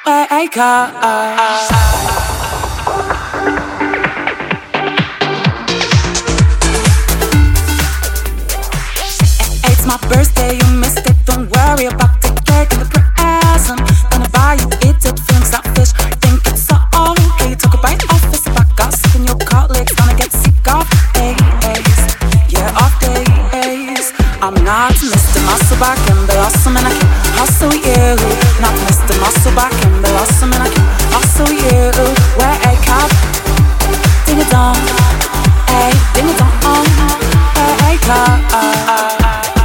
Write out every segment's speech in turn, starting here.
wake up. It's my birthday, you missed it. Don't worry about the cake and the present. Gonna buy you eat feelings like fish. Think it's so okay. Talk about office about gossip and your colleagues. Gonna get sick of days. Yeah, off days. I'm not Mr. Muscleback and be awesome and I can hustle you. Not Mr. Muscleback and be awesome and I can hustle you. Wake up, ding a dong, hey, ding a dong, wake up.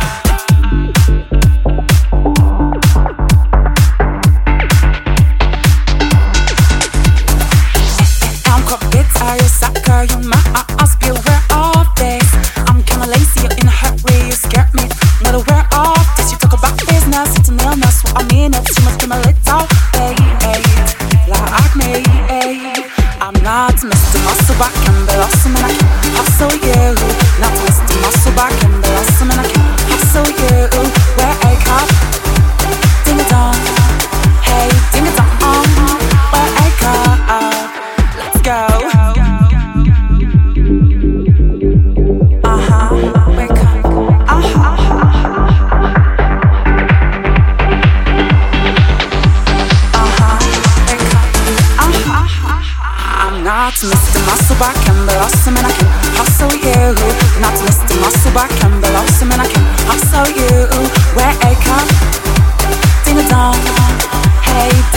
You must be aware of this. I'm kinda lazy, you're in a hurry, you scared me. Not aware of this, you talk about business, it's an illness, what I mean it. You must be my little baby, like me. I'm not Mr. Muscleback and be awesome and I can hustle you. Not Mr. Muscleback and be awesome and I can hustle you. Wake up, ding a dong, hey, ding a dong, wake up, let's go. Not Mr. Muscleback and be awesome and I can hustle you. Not Mr. Muscleback and be awesome and I can hustle you. Wake up, ding a dong, hey,